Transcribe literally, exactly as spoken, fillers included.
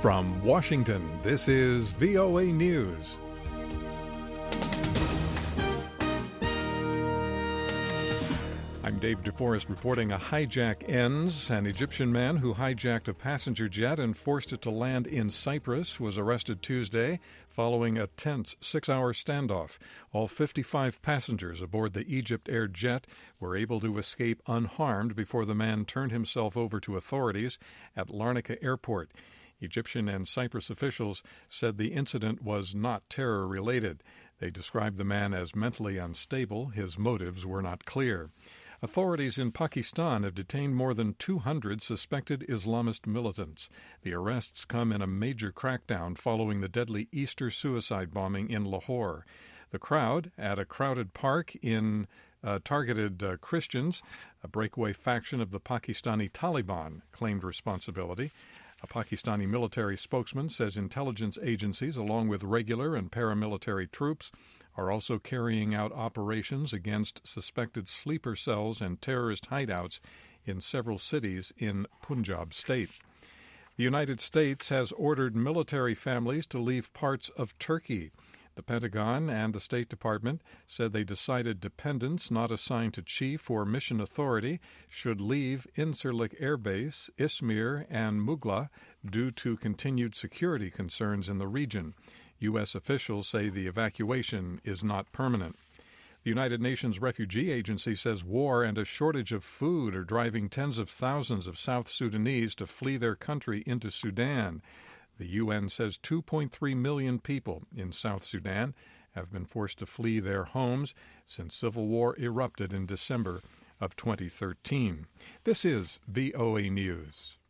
From Washington, this is V O A News. I'm Dave DeForest reporting a hijack ends. An Egyptian man who hijacked a passenger jet and forced it to land in Cyprus was arrested Tuesday following a tense six-hour standoff. All fifty-five passengers aboard the Egypt Air jet were able to escape unharmed before the man turned himself over to authorities at Larnaca Airport. Egyptian and Cyprus officials said the incident was not terror-related. They described the man as mentally unstable. His motives were not clear. Authorities in Pakistan have detained more than two hundred suspected Islamist militants. The arrests come in a major crackdown following the deadly Easter suicide bombing in Lahore. The crowd at a crowded park in uh, targeted uh, Christians. A breakaway faction of the Pakistani Taliban claimed responsibility. A Pakistani military spokesman says intelligence agencies, along with regular and paramilitary troops, are also carrying out operations against suspected sleeper cells and terrorist hideouts in several cities in Punjab state. The United States has ordered military families to leave parts of Turkey. The Pentagon and the State Department said they decided dependents not assigned to chief or mission authority should leave Incirlik Air Base, Izmir, and Mugla due to continued security concerns in the region. U S officials say the evacuation is not permanent. The United Nations Refugee Agency says war and a shortage of food are driving tens of thousands of South Sudanese to flee their country into Sudan. The U N says two point three million people in South Sudan have been forced to flee their homes since civil war erupted in December of twenty thirteen. This is V O A News.